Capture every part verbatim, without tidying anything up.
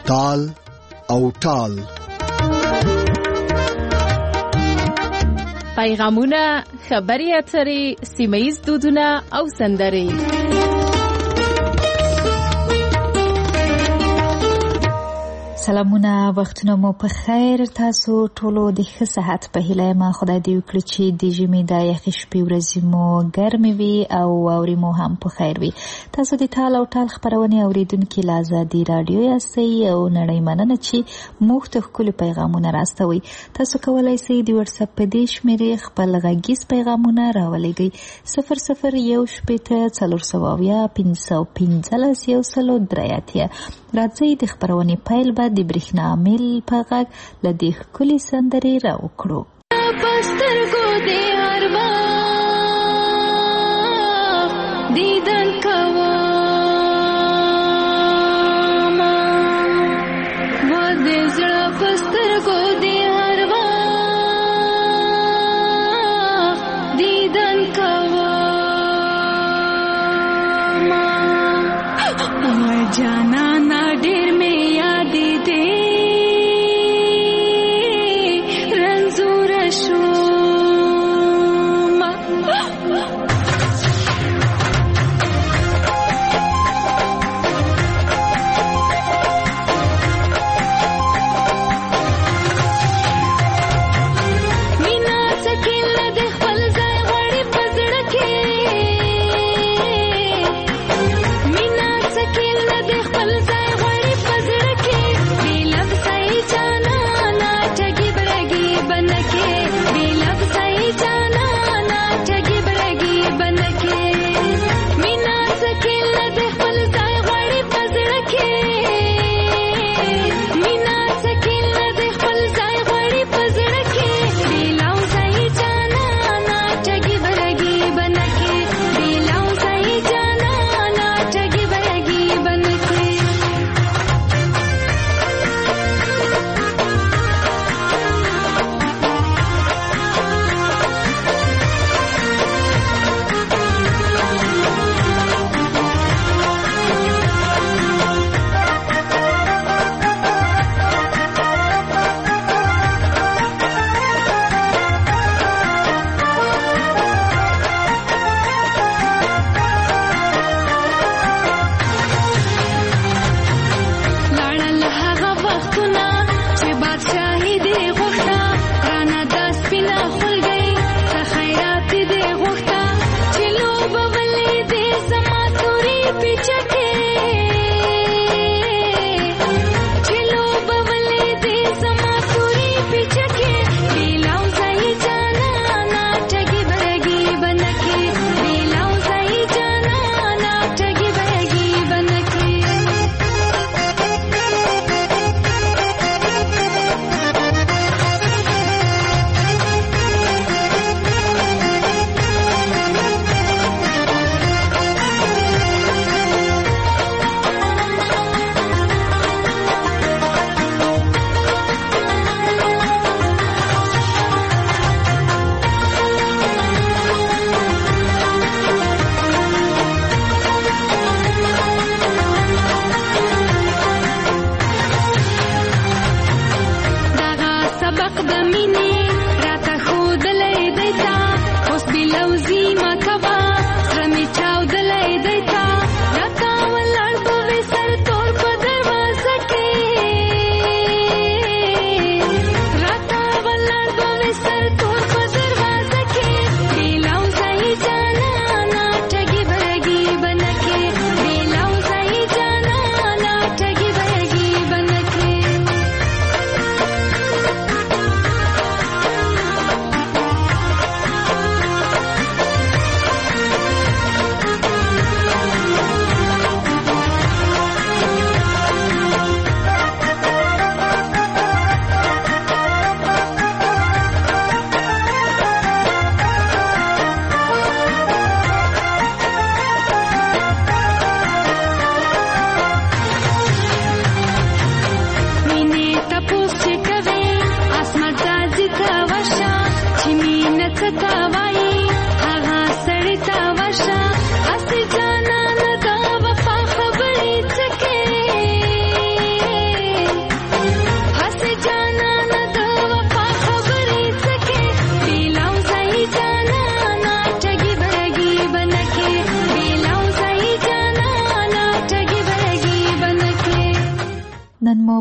تال او ټال. پیغامونه، خبري اترې، سیمه‌ییز دودونه او سندرې. سلامونه، وختونه مو په خیر. تاسو ټولو د ښه صحت په هیله یم. خدای دې وکړي چې د ژمي د یخې شپې ورځې مو ګرمې وي او واورې مو هم په خیر وي. تاسو د ټال او ټال خپرونې اورېدونکي له ازادي راډیو یاستئ او نړۍ مننه چې موږ ته ښکلي پیغامونه راستوئ. تاسو کولی شئ د وټساپ په دې شمېرې خپل غږیز پیغامونه راولېږئ: صفر صفر یو شپېته څلور سوه اویا پنځه سوه پنځلس یو سل درې اتیا. راځئ د خپرونې پیل به د برېښنا میل په غږ له دې ښکلې سندرې راوکړو. پسترګو دې هر وخت دیدن کوم، و دې زړه پسترګو دې هر وخت دیدن کوم. او جانانا ډېر مې یادې دې خپل ځای غواړي په زړه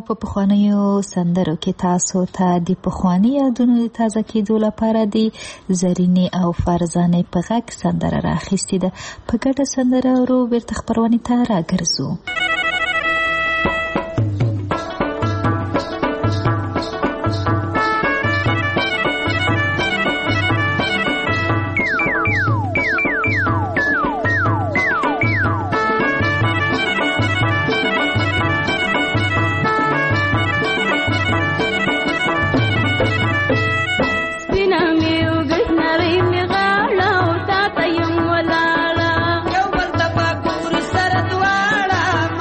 په پخوانیو سندرو کې تاسو ته د پخواني یادونو د تازه کېدو لپاره د زرینې او فرزانې په غږ سندره راخیستې ده. په ګډه سندره ورو بیرته خپرونې ته راګرځو. یو بل ته په کور سره دواړه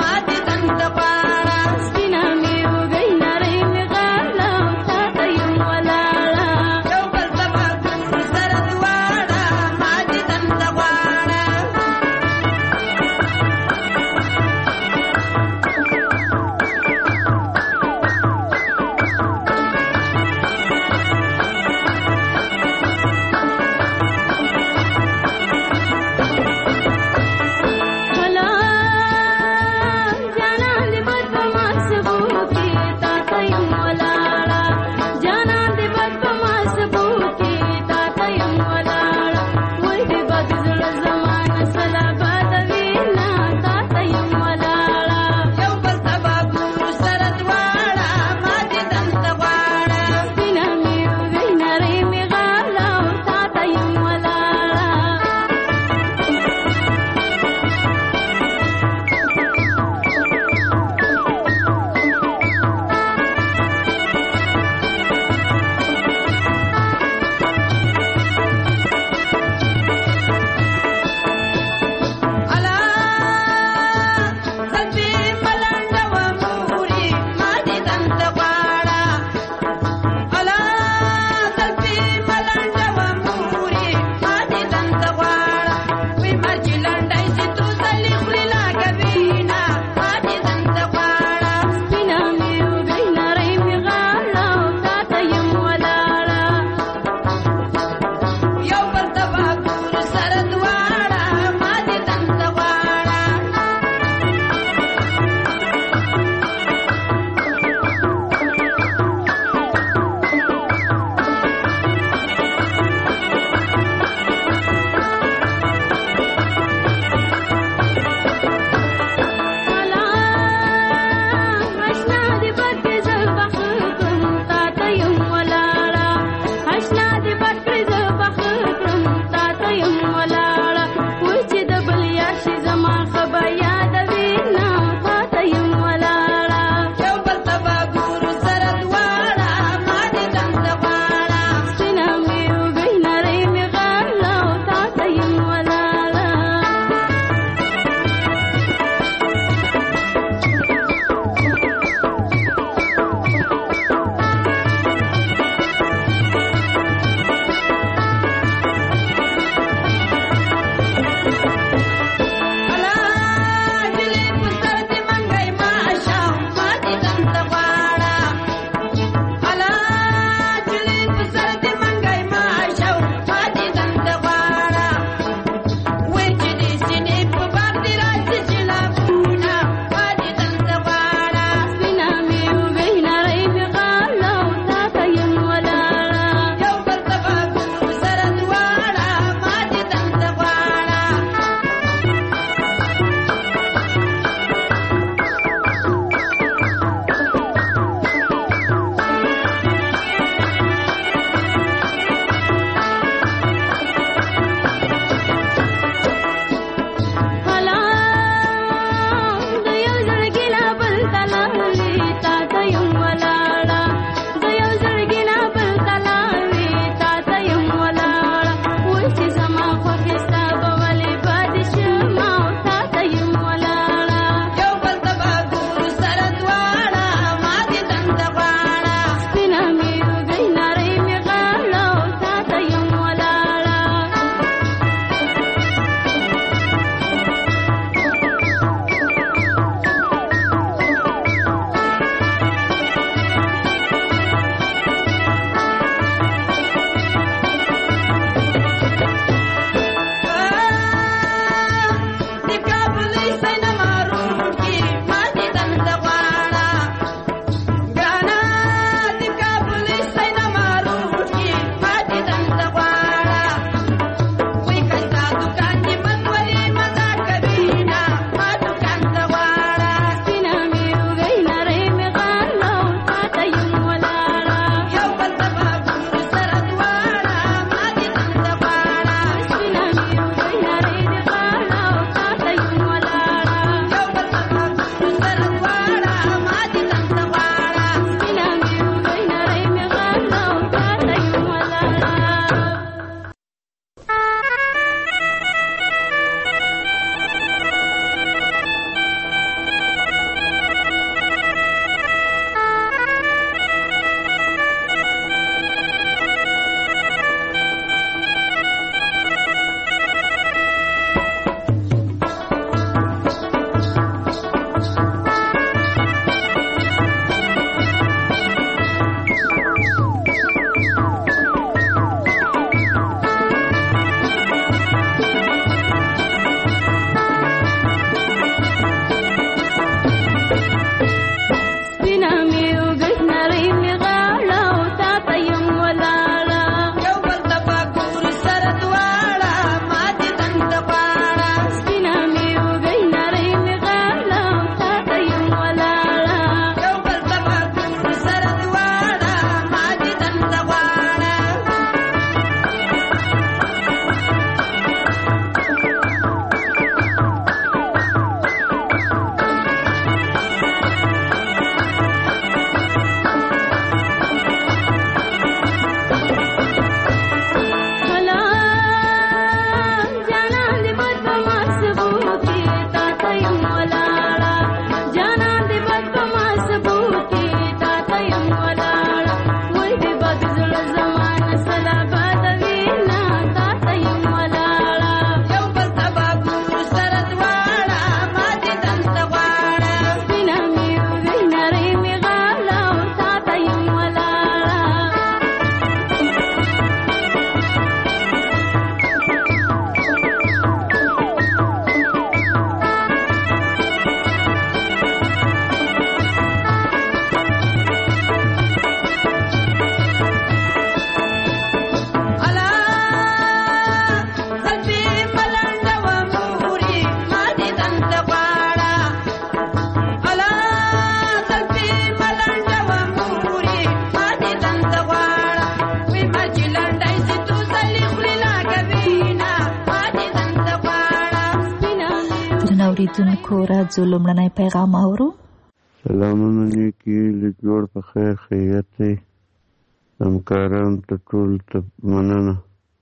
خلکو راځو لومړنی پیغام اورو. سلامونه نیکي له جوړ په خیر خیریت دی. همکاران ته ټول ته مننه.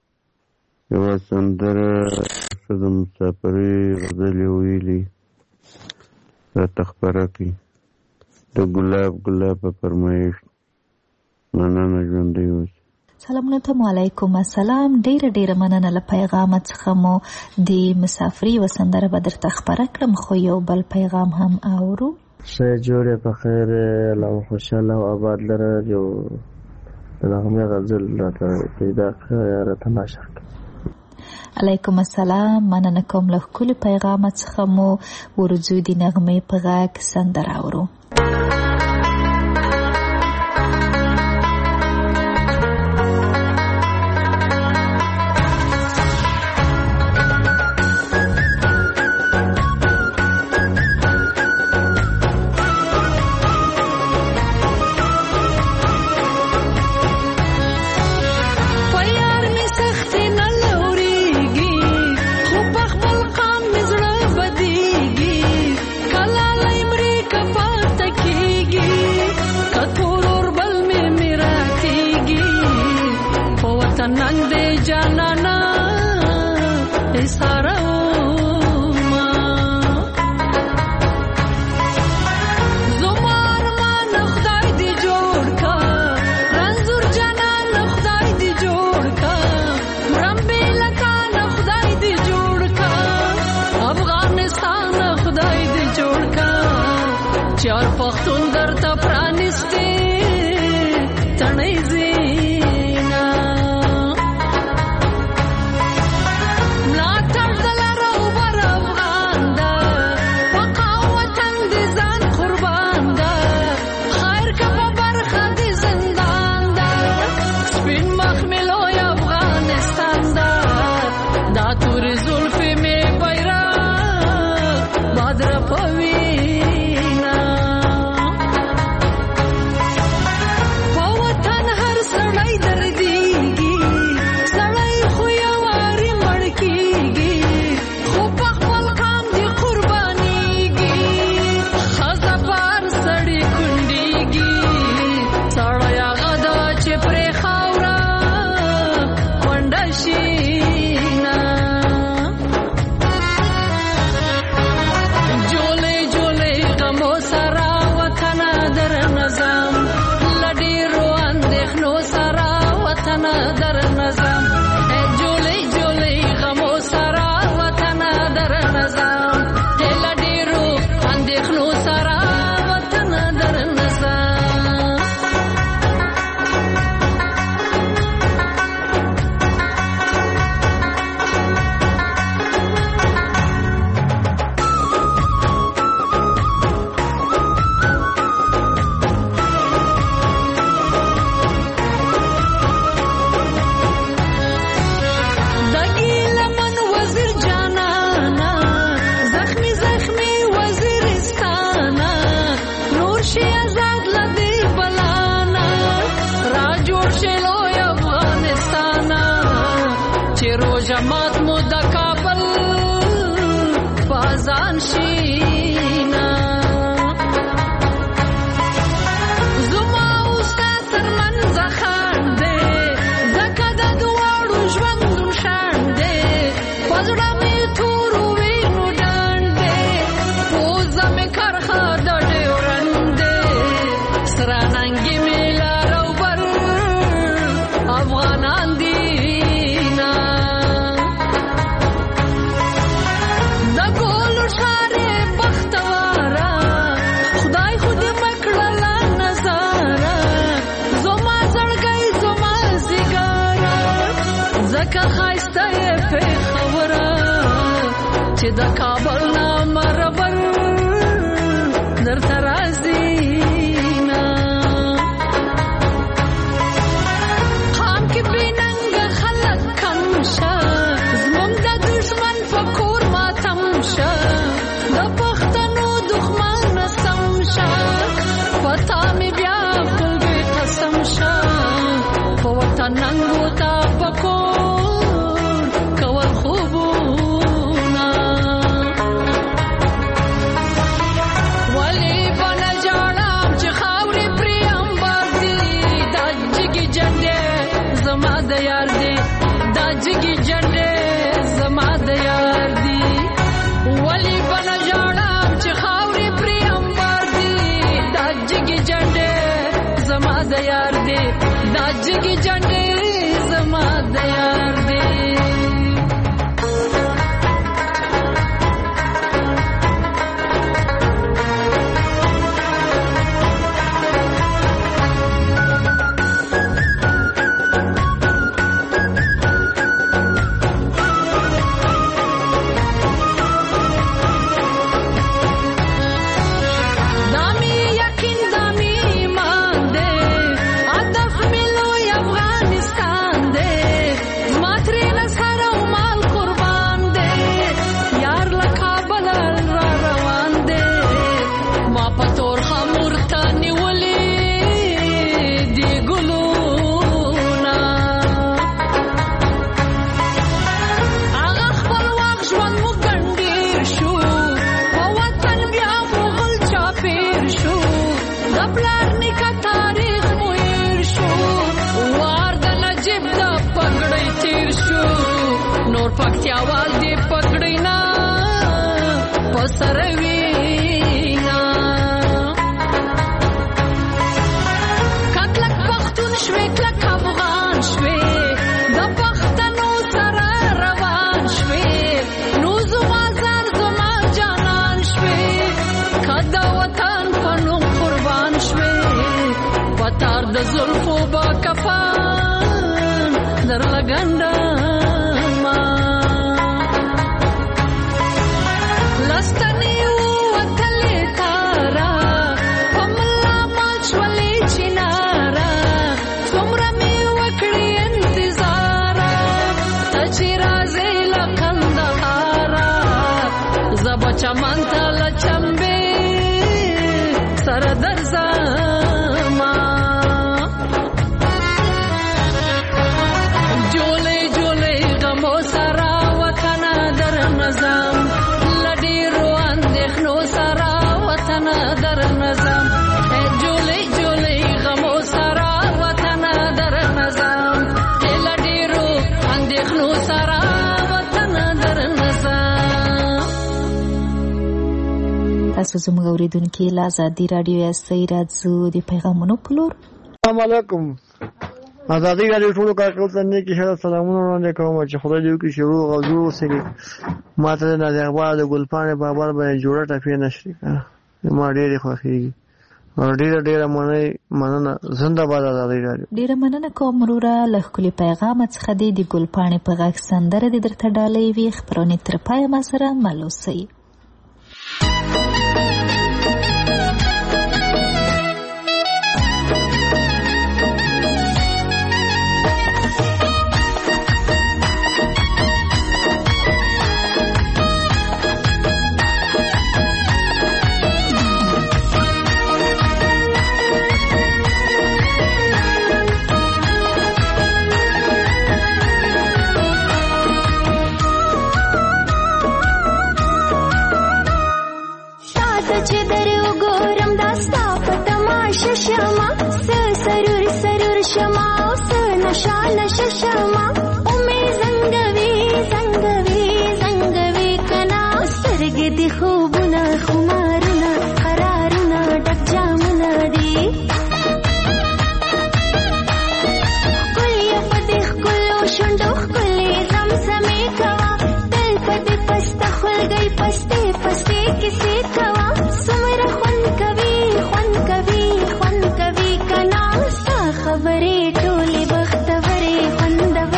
یوه سندره څه د مسافرۍ غزلې ویلي راته خپره کړي د ګلاب ګلاب په فرمایش. مننه، ژوندی اوسئ. سلامونه ته وعلیکم السلام. ډیره ډیره مننه له پیغام څخه مو د مسافرۍ و سندره به درته خپره کړم، خو یو بل پیغام هم اورو. ښه جوړې په خیر الله خوشحاله او آباد لره. یو نغمې غزل راته پیدا کړه یا راته نشر کړه. علیکم السلام. مننه کوم له ښکلي پیغام څخه مو ورځو د نغمې په غږ سندره اورو. Tanangu ta pakor kawal khubuna جنډې زما د یار دی پکتیاوال دی پکړینا پسروینا کټلک پختون شوي کلک افغان شوي د پښتنو سره روان شوي نو زما زار زما جانان شوي کدا وطن پنو قربان شوي پتار د زلفو با کفان در لګنده چمن تل چمبه سر در زما جوله جوله غمو سرا وطن در نظام لډی روان دخنو سرا وطن در نظام جوله جوله غمو سرا وطن در نظام لډی روان دخنو سرا وطن در نظام. تاسو زموږ اوریدونکي له ازادي راډیو یاستئ راځو د پیغامونو په لور. السلام علیکم. ازادي راډیو ټولو کارکونکو ته نیکی ښه سلامونه وړاندې کوم چې خدای دې وکړي چې روغ او جوړ اوسئ. ما ته د نازي اقبال د ګلپاڼې بابر باندې جوړه ټپې نشي کنه ما ډېرې خوښېږي او ډېره ډېره مننه مننه زنده باد ازادي راډیو. ډېره مننه کوم وروره له ښکلي پیغامه څخه دې د ګلپاڼې په غږ سندره دې درته ډالۍ وي. خپرونې تر پایه ما سره مل اوسئ. شما سرور سرور شما نشا نشا شما امي زنگوي زنگوي زنگوي کنا سرګ دي خوبونه خمارونه قرارونه ډک جامونه دي کلی پدې کلو شوندو کلی زمزمې کوا تل پدې پست خلګي پسته پسته کیسه کوا سمره خون کوي خون کوي خبرې ټولې بختورې خوندورې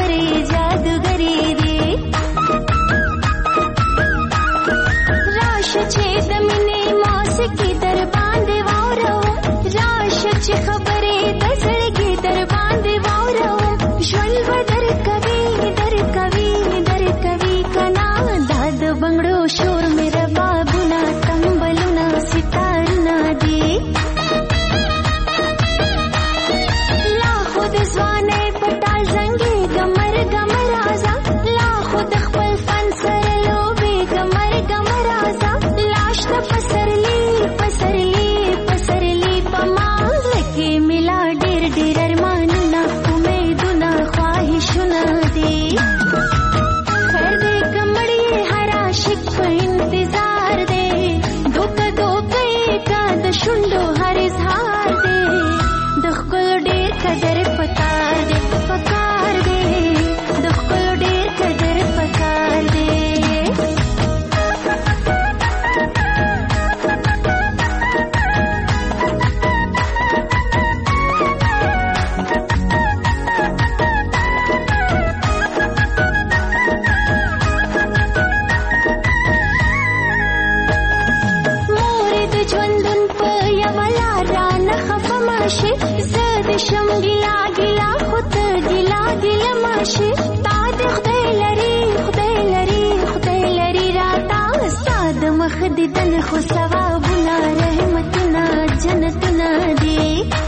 بشي زاد شم ګلا ګلا خود ګلا ګلا ماشي تا د خدای لري خدای لري خدای لري راتا استاد مخ دې دن خو ثوابونه رحمتونه جنتونه دي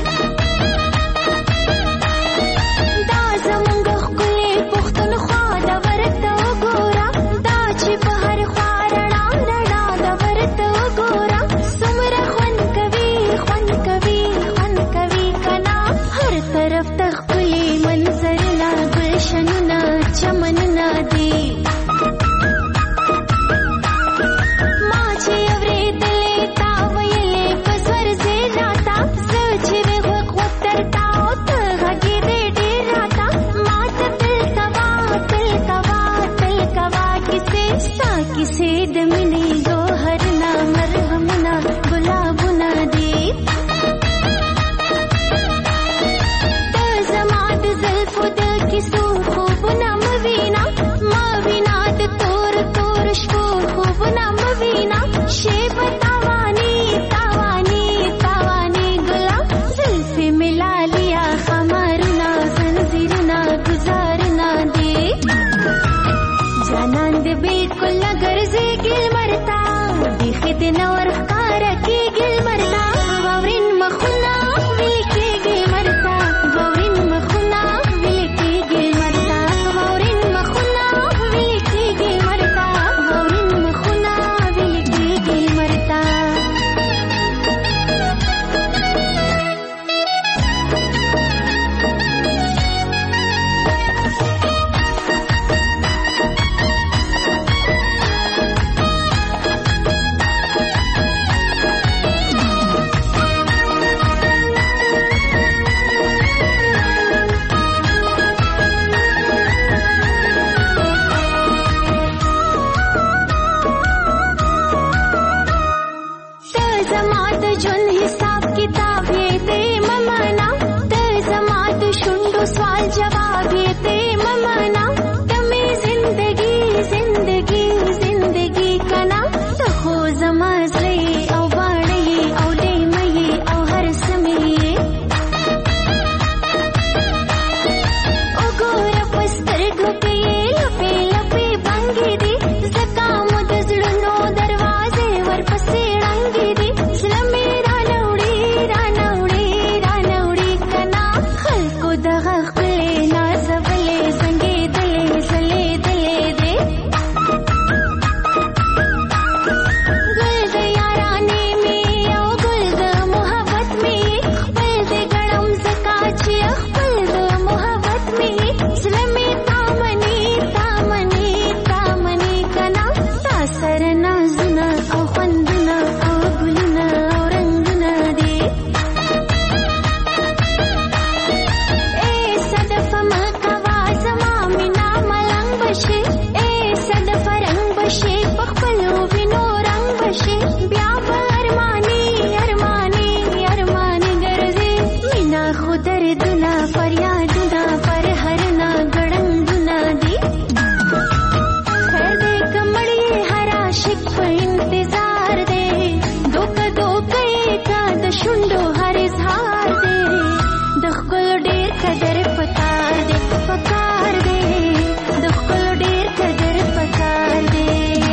دا زمونږ ښکلې پښتونخوا د ورته وګوره دا چې په هر خوا رڼا رڼا د ورته وګوره څومره خوند کوي خوند کوي خوند کوي کنا هر طرف ته ښکلې منظرونه ګلشنونه چمنونه دي ما چې اورېدلې تا ویلې په سور زه راته زه چې مې غوږ وترتا او ته غږېدې ډېر راته ما ته تل کوه تل کوه تل کوه کیسې ستا کیسې د مینې ګوهرونه مرهمونه ګلابونه دي ته زما د زلفو د کیسو خوبونه مه وینا مه وینا د تور تور شپو خوبونه مه وینا شیبه تاواني تاواني تاواني ګلا زلفې مې لالیا خمارونه زنځیرونه ګزارونه دي جانان دې بالکل نه ګرځي ګل مرتا بیخي دې نه ورښکاره کېږي مرتا واورین مخونه ویلې کېږي مرتا واورین مخونه ویلې کېږي مرتا واورین مخونه ویلې کېږي مرتا واورین مخونه ویلې کېږي مرتا ته زما د ژوند حساب کتاب یې دې ممانا ته زما د شونډو سوال جواب یې دې ممانا ته مې زندگی زندگی زندگی کنا ته خو زما زړه یې او باڼه یې او لیمه یې او هر څه مې یې وګوره په سترګو کې یې لپې لپې بنګې دي ځکه مو د زړونو دروازې ورپسې ړنګې دي زړه مې رانوړي رانوړي رانوړي کنا خلکو دغه ښکلې نازولې زنګېدلې ځلېدلې دي ګل د یارانې مې او ګل د محبت مې خپل دې ګڼم ځکه چې خپل د محبت مې زړه مې تا مني تا مني تا مني کنا تا سره نازونه او خوندونه او ګلونه او رنګونه دي اے صدفه مه کوه زما مینا ملنګ بشي اے صدفه رنګ بشي په خپلو وینو رنګ بشي بیا به ارماني ارماني ارماني ګرځي مینا خو دردونه فریادونه پر هرنا ګړنګونه دي خیر دې کمړې هر عاشق په انتظار دی دوکه دوکه یې کا د شونډو هر اظهار دی د ښکلو ډېر قدر پکار دی پکار دی د ښکلو ډېر قدر پکار دی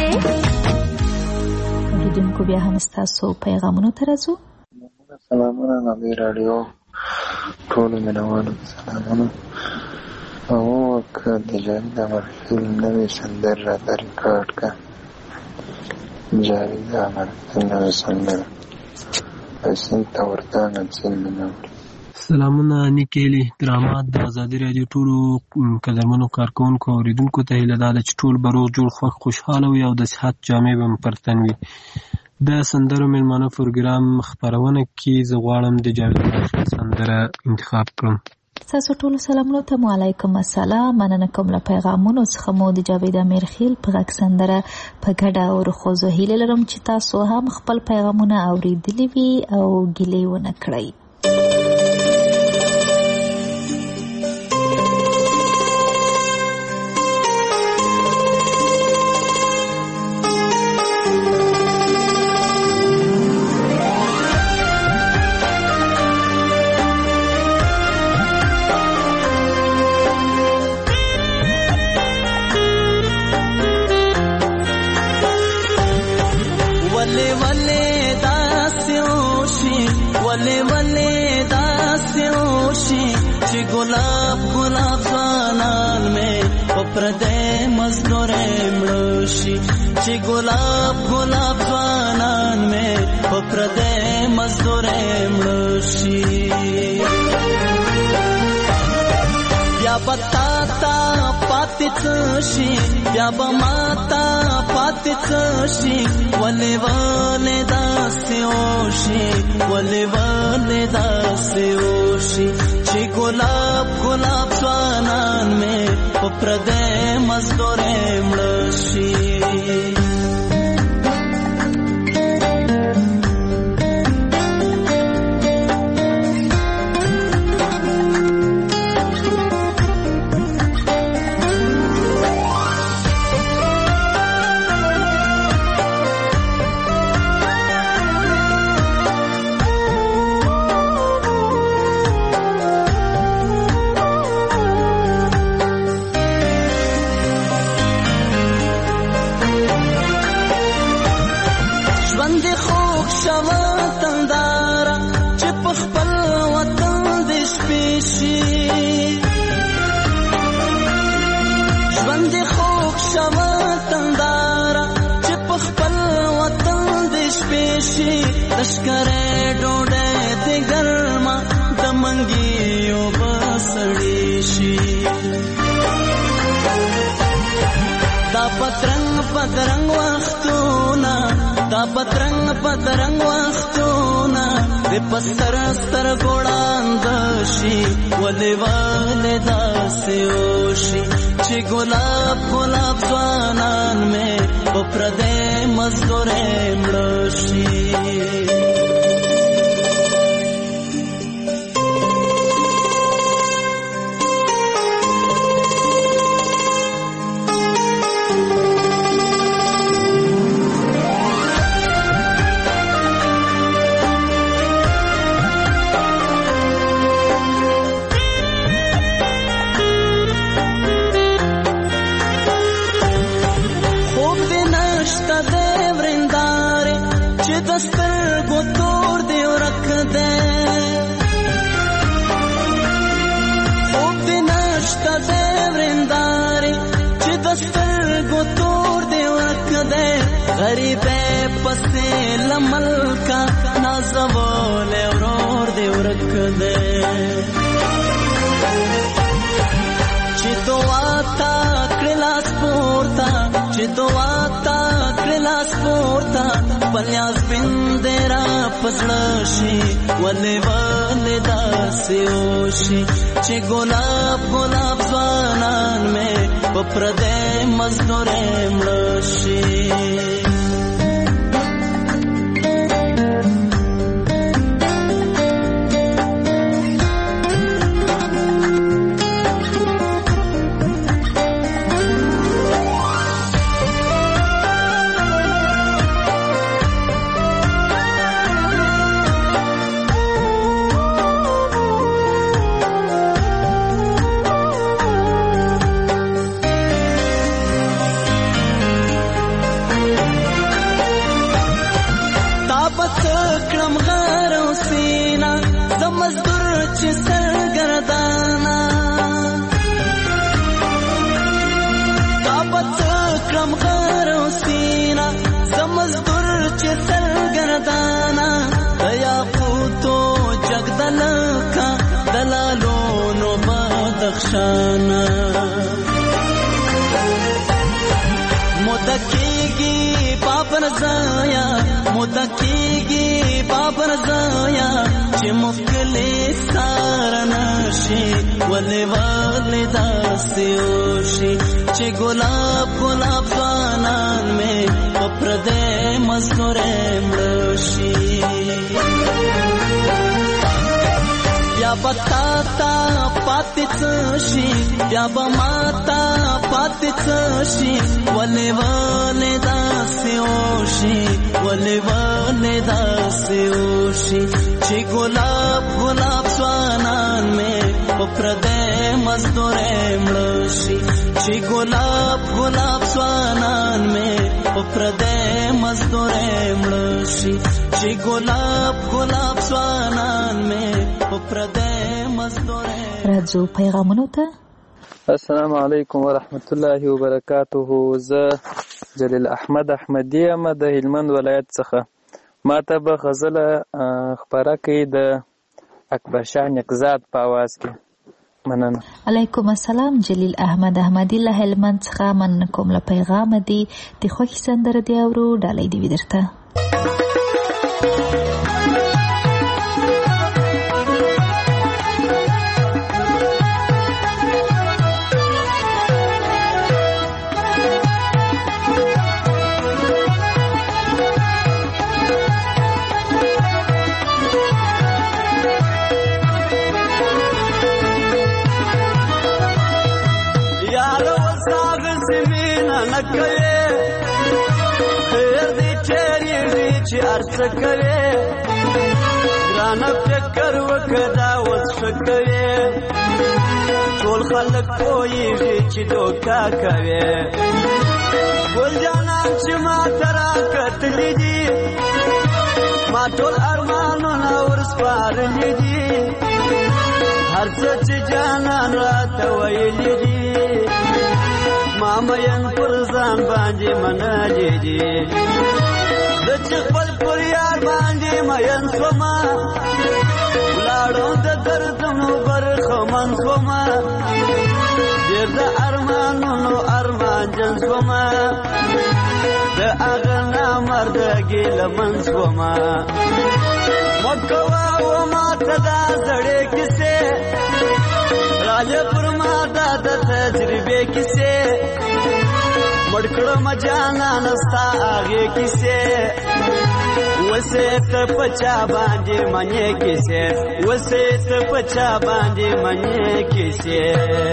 اوریدونکو بیا هم ستاسو پیغامونو ته راځو سلامونه نبی راډیو ټولو مینوالو ته سلامونه او که د جاوید امرخیل نوې سندره راته ریکارډ کړه جاوید امرخیل نوې سندره سیند ته ورتانه سیند مې نه وړي سلامونه نیکیلی درامات د ازادي راډیو ټولو قدرمنو کارکوونکو او اوریدونکو ته هیله ده چې ټول به روغ جوړ خوښ خوشحاله وي او د صحت جامې به مو پر تن وي. د سندرو میلمانه پروګرام خپرونه کې زه غواړم د جاوید امرخیل سندره انتخاب کړم. تاسو ټول سلامونه ته مو علیکم السلام. مننه کوم له پیغامونو څخه مو د جاوید امرخیل په غږ سندره په ګډه ورخوځو. هیله لرم چې تاسو هم خپل پیغامونه اوریدلي وي او ګیلې ونه کړئ. ګلاب ګلاب ځوانان مې په پردې مزدورې مړه شي چې ګلاب ګلاب ځوانان مې په پردې مزدورې مړه شي بیا به تا ته پاتې څه شي بیا به ما ته پاتې څه شي ولې ولې داسې وشي ولې ولې داسې وشي چې ګلاب ګلاب ځوانان مې په پردې مزدورې مړه شي لشکره ډوډۍ دې ګرمه د منګیو بسړې شي دا پترنګ پترنګ وختونه دا پترنګ پترنګ وختونه دې پستر ستر ګوړاند شي ولې ولې داسې وشي چې ګلاب ګلاب ځوانان مې په پردې مزدورې مړه شي غریبه پسې لمل کا نازول ورور دې ورک دې چې دعا تا کلاس پورتا چې دعا تا کلاس پورتا پلیاس بندرا پسړه شي ولې ولې داسې وشي چې ګلاب ګلاب ځوانان مې په پردې مزدورې مړه شي مدکیگی بابر زایا مدکیگی بابر زایا چې مخکلی سارنشي ولې ولې داسې وشي چې ګلاب ګلاب ځوانان مې په پردې مزدورې مړه شي بیا به تا ته پاتې څه شي بیا به ما ته پاتې څه شي ولې ولې داسې وشي ولې ولې داسې وشي چې ګلاب ګلاب ځوانان مې په په پردې مزدورې مړه شي چې ګلاب ګلاب ځوانان مې په پردې مزدورې مړه شي چې ګلاب ګلاب ځوانان مې په پردې مزدورې. راځو پیغامونو ته. السلام علیکم ورحمت الله وبرکاته. زه جلیل احمد احمدی یم د هلمند ولایت څخه. ما ته به غزله خپره کړي د اکبر شاه نقزاد په اواز کې. مننه. علیکم السلام جلیل احمد احمدی له هلمند څخه. مننه کوم له پیغام دی. د خوښي سندره دی اورو ډالۍ دی درته. خیر دی چیرې چې ارڅه کوي ګرانه فکر وکړه اوس ښه کوي ټول خلک پوهېږي چې دوکه کوي ګل جانان چې ما ته راکتلي دي ما ټول ارمانونه ورسپارلي دي هر څه چې جانان راته ویلي دي ما مین پر ځان باندې منلي دي زه چې خپل پر یار باندې مین شومه ولاړم د دردونو برخمن شومه ډېر د ارمانونو ارمانجن شومه د هغه نامردګي لمن شومه مه کوه و ماته دا زړې کیسې راځه پر ما دا د تجربې کیسې مړ کړم جانان ستا هغې کیسې وسې ته په چا باندې منې کیسې وسې ته په چا باندې منې کیسې.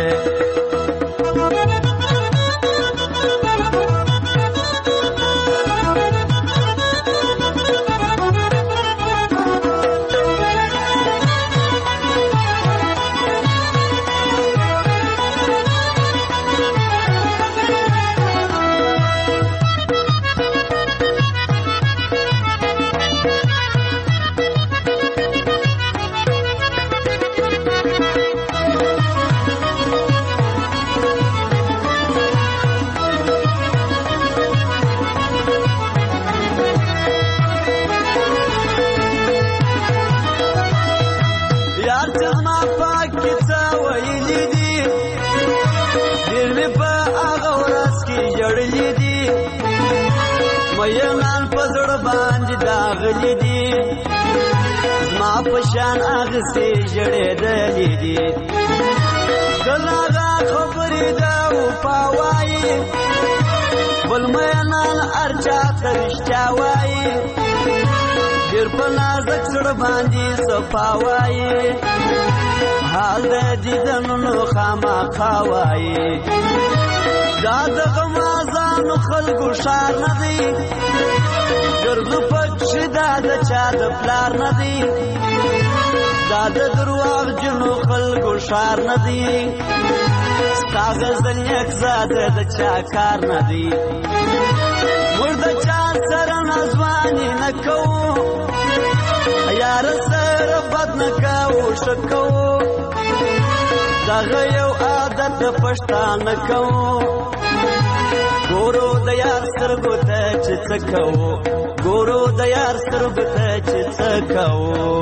مینان په زړه باندې داغلي دي زما په شان اغستې ژړېدلي دي کله هغه خبرې د وفا وایي بل مینان هر چا ته رښتیا وایي ډېر په نازک زړه باندې صفا وایي حال د دیدنونو خامخا وایي دا د غمازانو خلکو ښار نه دی ګرځو پکښې دا د چا د پلار نه دی دا د درواغجنو خلکو ښار نه دی ستا غزل نیکزاده د چا کار نه دی موږ د چا سره نازواني نه کوو یاره سره بد نه کوو ښه کوو دغه یو عادت د پښتانه کوو ګورو د یار سترګو ته چې څه کوو ګورو د یار سترګو ته چې څه کوو.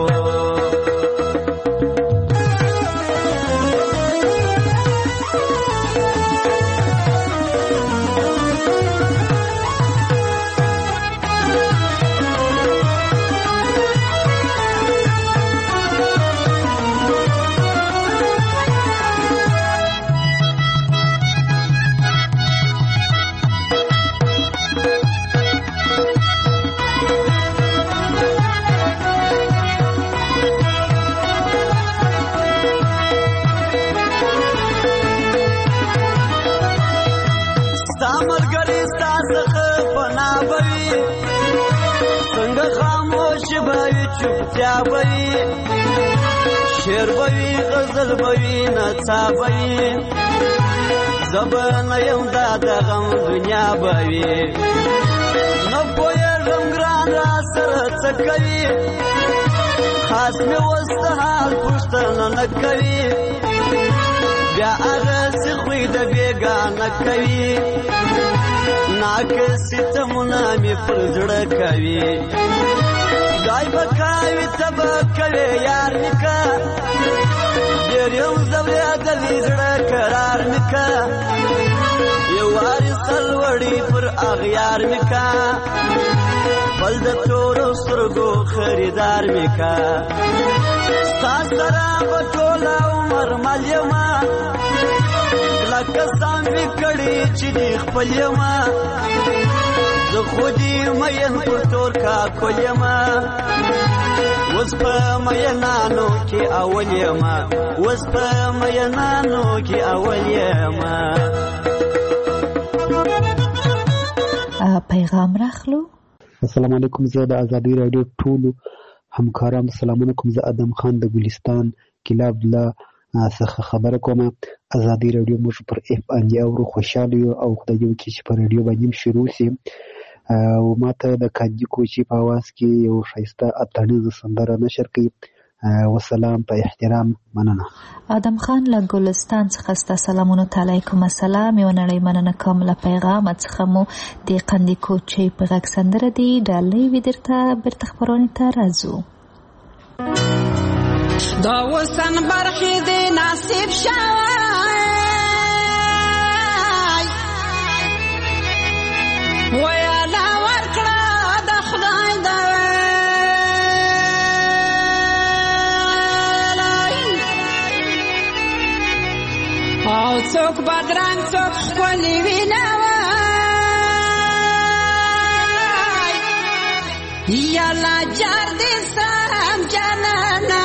شعر بوي غزل بوي نڅا بوي زبان یم دا د غم دنیا بوي نه پوهېږم ګران را سره څه کوي خاص مې اوس د حال پوښتنه نه کوي بیا هغسې خوی د بېګانه کوي ناکسې تمونه مې پر زړه کوي دای به کوي ته به کوې یار مې که ډېر یم ځورېدلی زړه قرار مې که یو وارې سرلوړي پر اغیار مې که بل د تورو سترګو خریدار مې که ستا سره به ټوله عمر مل یمه لکه سام مې کړي چې دې خپل یمه زه خو دې مین پر تور کاکل یمه اوس په مینانو کې اول یمه اوس په مینانو کې اول یمه پیغام راخلو. السلام علیکم. زه د ازادي رادیو ټولو همکارانو سلامونه کوم. زه ادم خان د ګلستان کلا عبدالله څخه خبره کوم. ازادي رادیو موږ پر اف باندې اورو، خوشحاله یو او خدای دې وکړي چې په رادیو باندې شروع شي. او ماته د کاندي کوچي په اواز کې یو ښایسته اتڼیزه سندره نشر کړي. وسلام، په احترام، مننه. ادم خان له ګلستان څخه ستا سلامونو ته علیکم السلام. یو نړۍ مننه کوم له پیغامه څخه مو د قندي کوچۍ په غږ سندره دی ډالۍ وي درته بیرته خپرونې ته راځو. دا وسن برخې دې نصیب شوی ویاله ورکړه د خدای د او څوک بدرنګ څوک ښکلي وینه وای یاله جار دې سم جانانه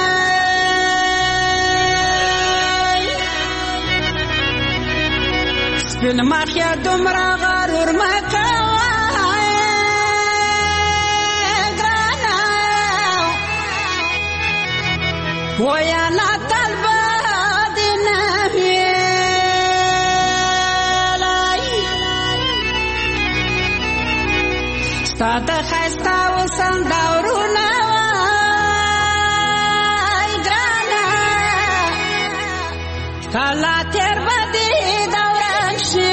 سپین مخیا دومره غرور مه کوه ګرانه ویاله تل به دې نه ستا د ښایسته وسم دورونه وای ګرانه کله تېر به دې دوران شي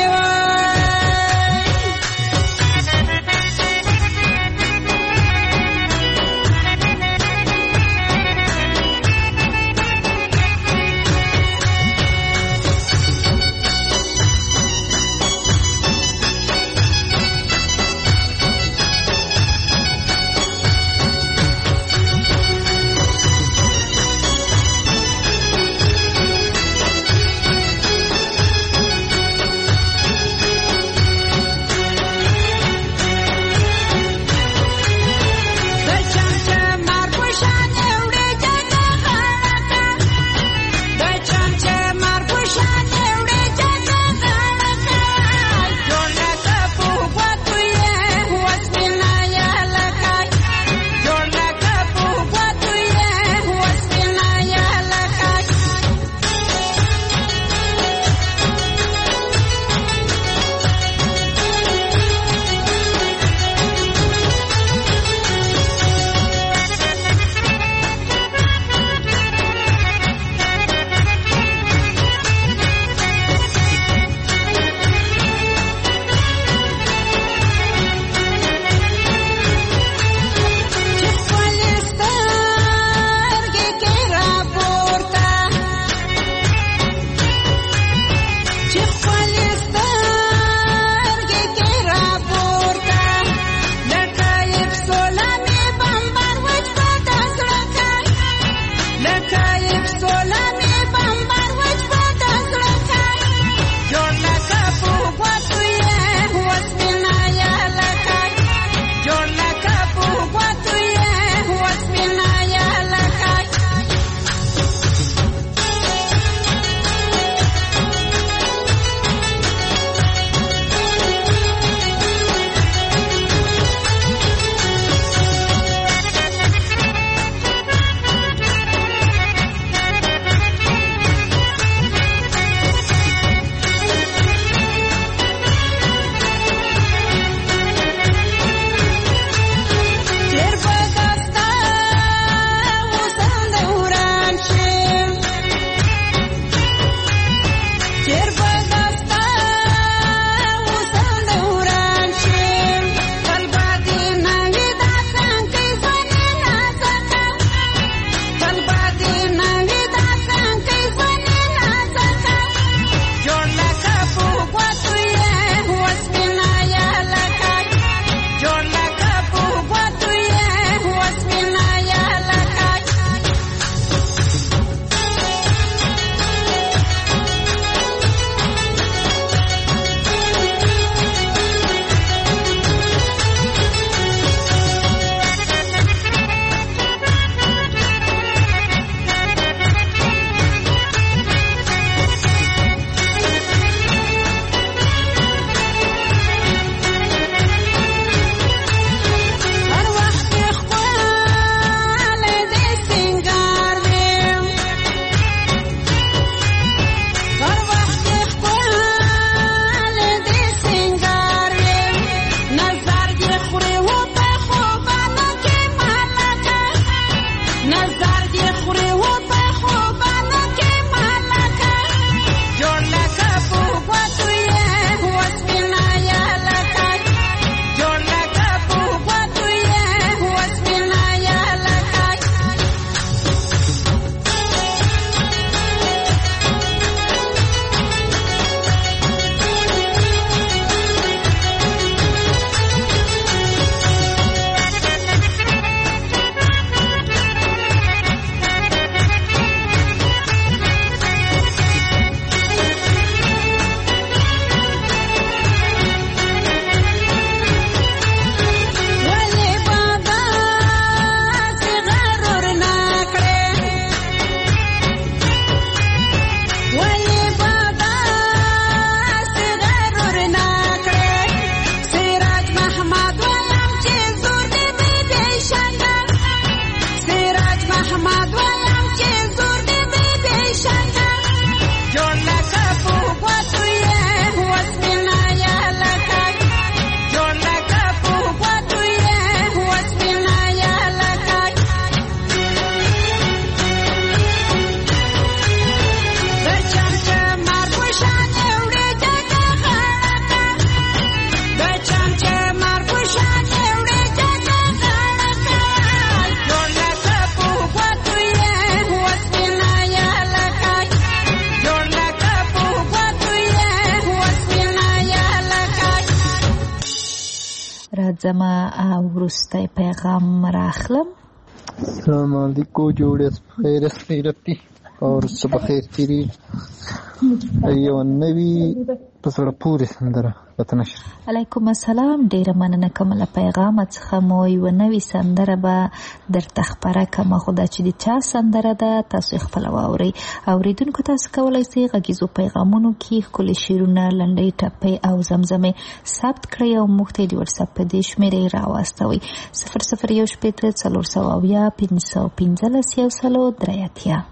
زما وروستی پیغام راخلم. السلام علیکم، جوړې خیر خیرتی اور صبح خیر تیری یو نوی پسړه پوری سندره وطن شر. علیکم السلام، ډیره مننه کوم له پیغام څخه. مو یو نوی سندره به درته خبره کوم، خدا چې د چا سندره ده تاسو خپل واوري. اوریدونکو تاسو کولای شئ غږیزو پیغامونو کې خپل شیرونه لنډۍ ټپې او زمزمه ثبت کړئ او موږ ته د واتس اپ په دې شمیرې راواستوي صفر صفر یو شپېته څلور سوه اویا پنځه سوه پنځلس یو سلو درې اتیا.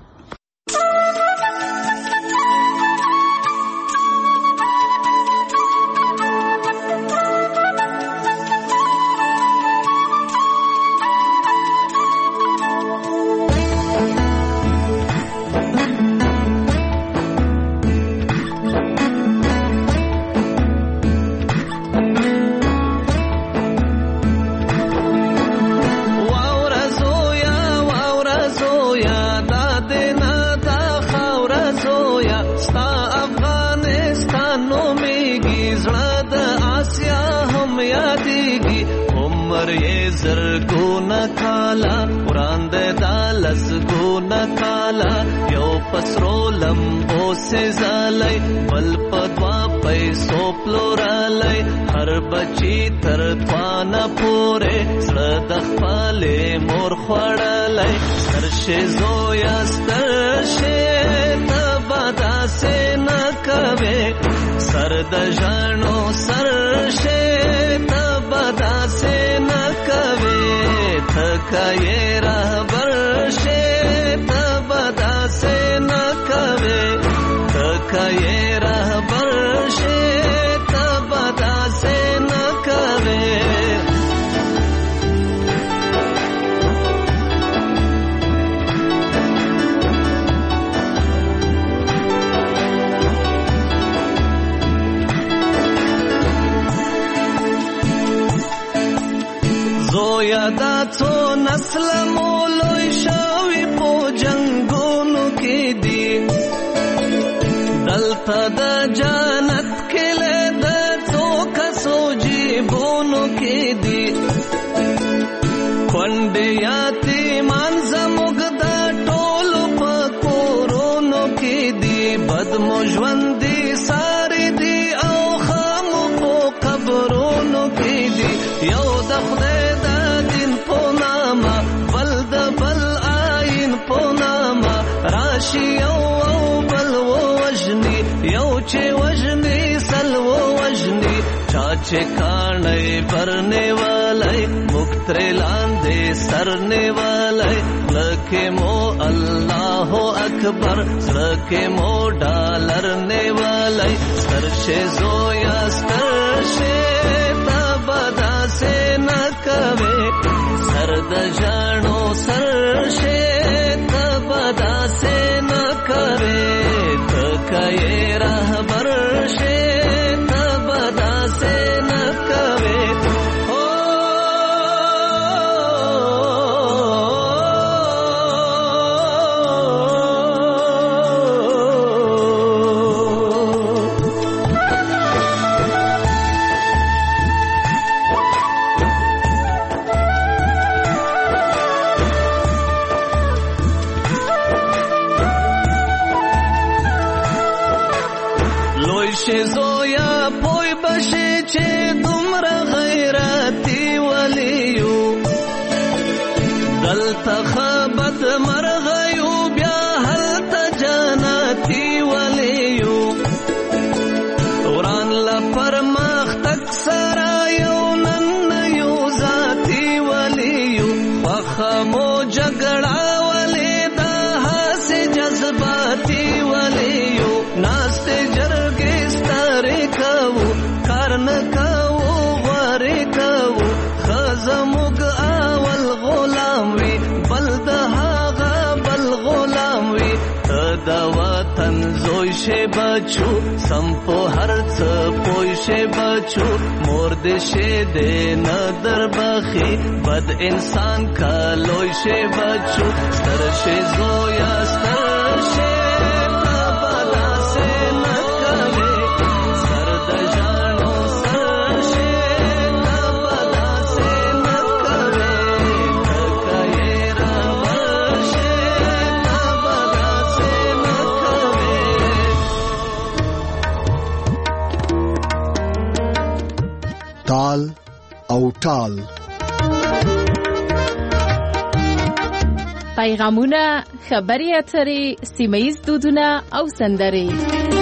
زرګونه کالا وړاندې دا لسګونه کالا یو پسرو لمبو سه زالای بل په دوا پیسو پلورالای هر بچی تر توانه پورې زړه د خپلې مور خوړلای سترشه زویا سترشه ته به داسې نه کوې سر د ژاڼو سرشه ته به داسې نه کوې ته یې رهبر شې ته به داسې نه کوې ته یې رهبر شې ته به داسې نه کوې. زویا دا څو نسل مو لوی شوي په جنګونو کې دي دلته د جنت کلی د څو کسو جیبونو کې دي کونډې یتیمان زموږ د ټولو په کورونو کې دي بد مو ژوند دي ساري دي او خامو په قبرونو کې دي یو د خدای راشي یو او بل وژني یو چې وژني سل وژني چا چې کاڼی برنې والی موږ ترې لاندې سرنې والی لکه مو الله اکبر زړه کې مو ډالر نه والی سترشه زویا سترشه ته به داسې نه کوې سر د ژاڼو سرشه داسې نه کوې ته یې رهبر شې ته به داسې نه کوې. زویا پوی بشي چې دومره غیرتي ولیو دلته خبد مرغیو بیا هلته جنتي ولیو وران لپر مخ تک سره یو نن یو ذاتي ولیو فخمو جګړه ولې دا هسې جذباتي ولیو ناست جرګې کارن کوو غوارې کوو خزموږ اول غلام وي بل د هغه بل غلام وي ته د وطن زوی شې بچو سم په هر څه پوه شې بچو مور دې شې دې نه در بخي بد انسان کا لوی شې بچو ستر شې زویا ستر شې او تال. پیغامونه، خبري اترې، سیمه‌ییز دودونه او سندرې.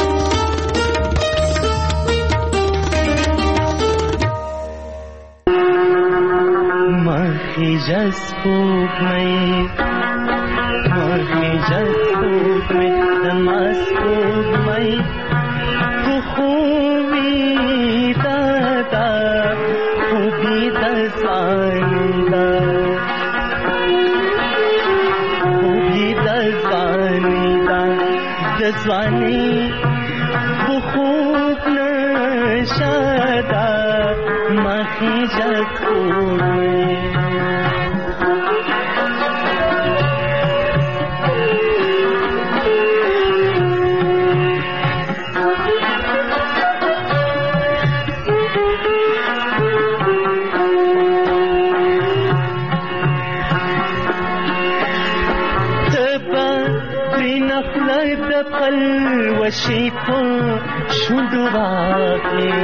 مخیجه سپوږمۍ مخیجه سپوږمۍ زما سپوږمۍ خو خوبي ده ده خوبي ده ځواني ده خوبي ده ځواني ده د ځواني خو خوب نشه ده مخیجه سپوږمۍ. پلوشی په شونډو واخلې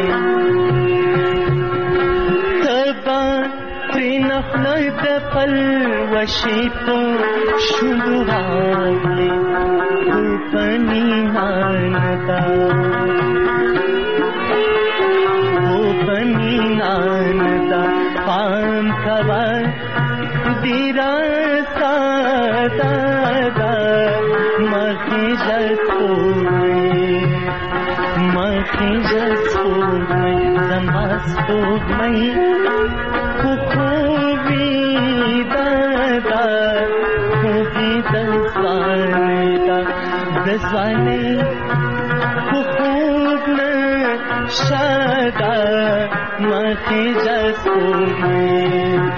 تبا پرې نخلای د پلوشی په شونډو واخلې په مینانتا په مینانتا پام کوه دیرا ساتا مخیجه سپوږمۍ مخیجه سپوږمۍ زما سپوږمۍ خو خوبي ده ده خوبي ده ځواني ده د ځوانۍ خو خوب نشه ده مخیجه سپوږمۍ.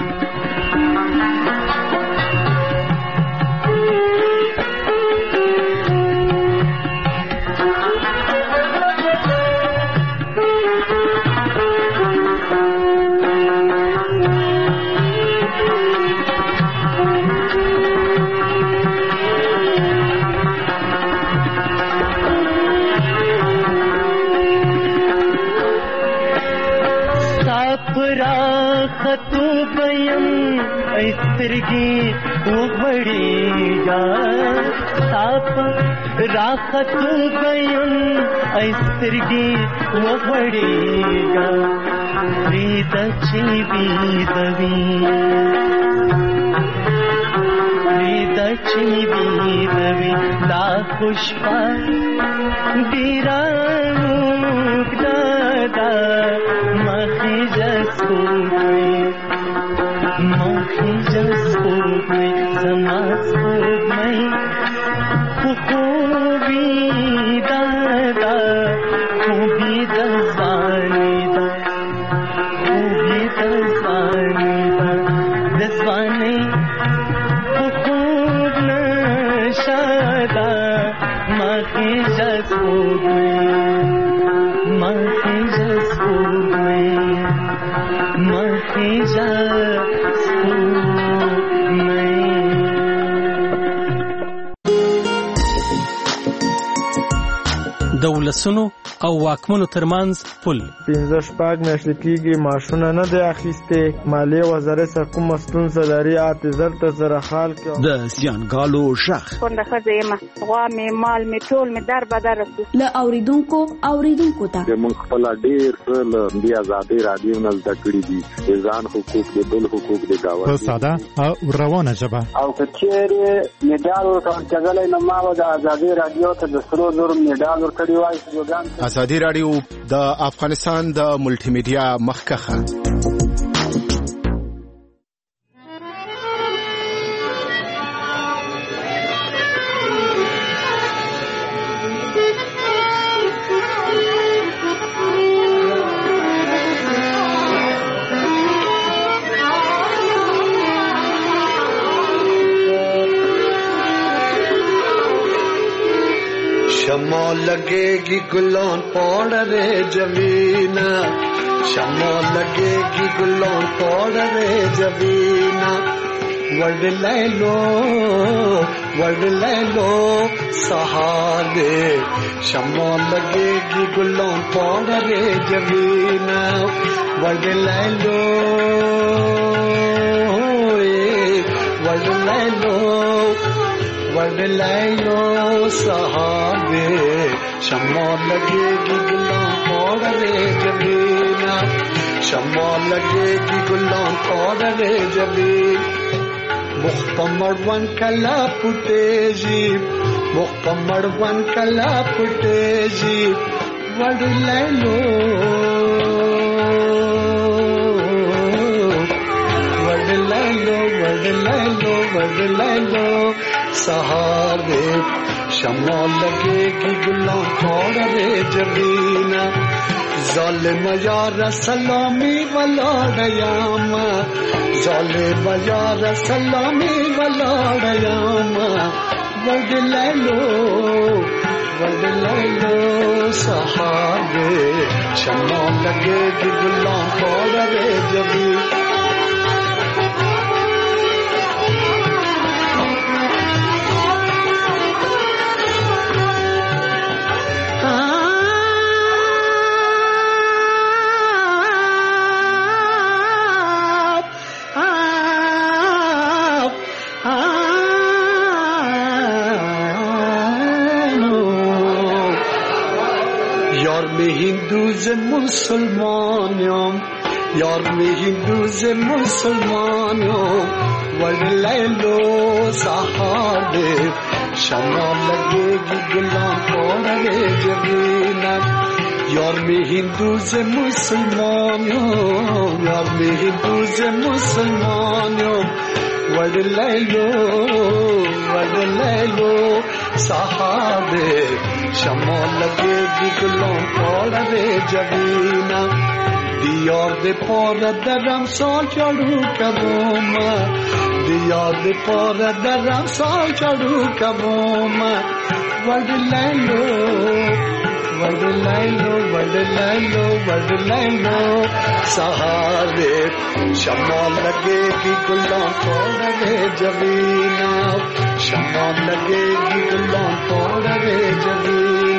خطو بیم ایسترگی وغړېږه تاپ راخطو بیم ایسترگی وغړېږه پرېږده چې بیدوي پرېږده چې بیدوي دا خوشبه ډېره اوږده ده مخیجه سپوږمۍ مخیجه سپوږمۍ زما سپوږمۍ خو خوبي ده ده خوبي ده ځواني ده خوبي ده ځواني ده د ځوانۍ خو خوب نشه ده مخیجه سپوږمۍ مخیجه سپوږمۍ مخیجه سپوږمۍ. د ولسونو او واکمنو ترمنځ پل پنځه شپږ میاشتې کېږي معاشونه نه دی اخیستې. مالیې وزارت سره کومه ستونزه لري اته زر تر زره خال کې د زیانګالو غږ کونډه ښځه یم غوا مې مال مې ټول مې در بدر رسي له اوریدونکو اوریدونکو ته موږ خپل ډېر څه له دې ازادۍ راډیو نه زده کړي دي د ځان حقوق د بل حقوق د گاونډي په ساده او روانه ژبه او که چېرې میډال ورکول کېدلی نو ما به د ازادۍ راډیو ته د سرو زرو میډال ورکړی وای. ازادي راډیو د افغانستان د ملټي میډیا مخکخه शमा लगेगी गुलान पौड़ रे जमीना शमा लगेगी गुलान पौड़ रे जमीना वर्ड ले लो वर्ड ले लो सहारे शम्मा लगेगी गुलों पौड़े जमीन वर्ड ले लो वर्ड ले लो वर्ड ले लो सहारे शम्मा लगेगी गुलों पौड़े जमीन शम्मा लगेगी गुलों पौड़े जमीन मुख्तमर वन कला पुटेजी मुख्तमर वन कला पुटेजी वर्ड ले लो वर्ड ले लो वर्ड ले लो वर्ड ले लो सहारे शम्मा लगेगी गुलों पौड़े जमीन ज़ालिम यार सलामी वलाड़याम ज़ालिम यार सलामी वलाड़याम वर्ड ले लो वर्ड ले लो सहारे शम्मा लगेगी गुलों पौड़े जमीन हिंदूज़ मुसलमानों यार में हिंदूज़ मुसलमानों वर्ड ले लो सहारे शम्मा लगेगी गुलां पौड़े जमीन यार में हिंदूज़ मुसलमानों यार में हिंदूज़ मुसलमानों वर्ड ले लो वर्ड ले लो सहारे शम्मा लगेगी गुलों पौड़े जमीन दियार दे पौर दरम सो चढ़ू कबूम दियार दे पौर दरम सो चढ़ू कबूम वर्ड ले लो वर्ड ले लो वर्ड ले लो वर्ड ले लो सहारे शम्मा लगेगी गुलों पौड़े जमीन शम्मा लगेगी गुलों पौड़े जमीन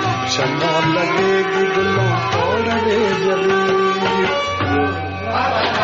शम्मा लगेगी गुलों पौड़े जमीन